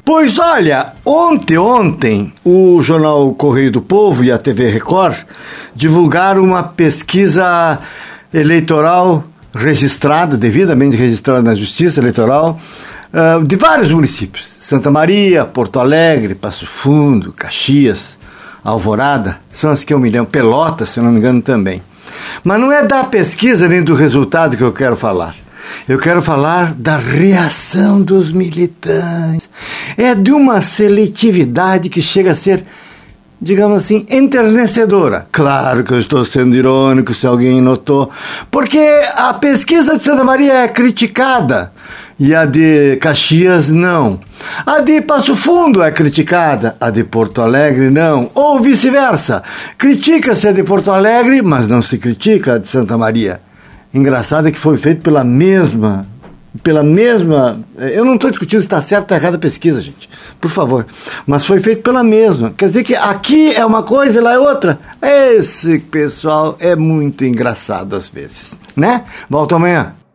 Pois olha, ontem, o jornal Correio do Povo e a TV Record divulgaram uma pesquisa eleitoral registrada, devidamente registrada na Justiça Eleitoral, de vários municípios. Santa Maria, Porto Alegre, Passo Fundo, Caxias, Alvorada, são as que eu me lembro, Pelotas, se não me engano, também. Mas não é da pesquisa nem do resultado que eu quero falar. Eu quero falar da reação dos militantes. É de uma seletividade que chega a ser, digamos assim, enternecedora. Claro que eu estou sendo irônico, se alguém notou, porque a pesquisa de Santa Maria é criticada e a de Caxias não. A de Passo Fundo é criticada, a de Porto Alegre não. Ou vice-versa. Critica-se a de Porto Alegre, mas não se critica a de Santa Maria. Engraçado é que foi feito pela mesma... Eu não estou discutindo se está certo ou está errada a pesquisa, gente. Por favor. Mas foi feito pela mesma. Quer dizer que aqui é uma coisa e lá é outra. Esse pessoal é muito engraçado às vezes, né? Volto amanhã.